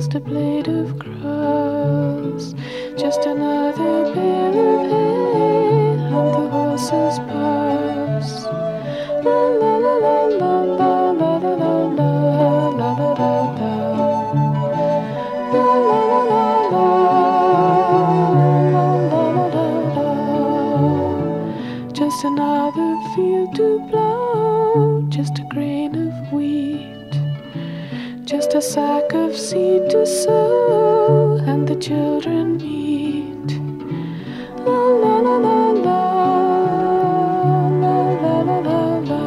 just a blade of grass, just another bale of hay, and the horses pass. La la la la la la la la la la la la la la. La la la la la la la la la. Just another field to plow, just a grain of wheat, just a sack of seed to sow, and the children eat. La la la la la la la la la la.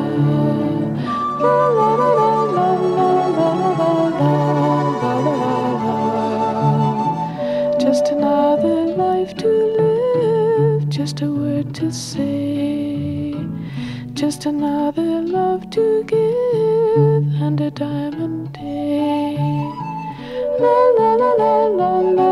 La la la la la la la la la la la. Just another life to live, just a word to say, just another love to give, and a diamond day. La la la la la la.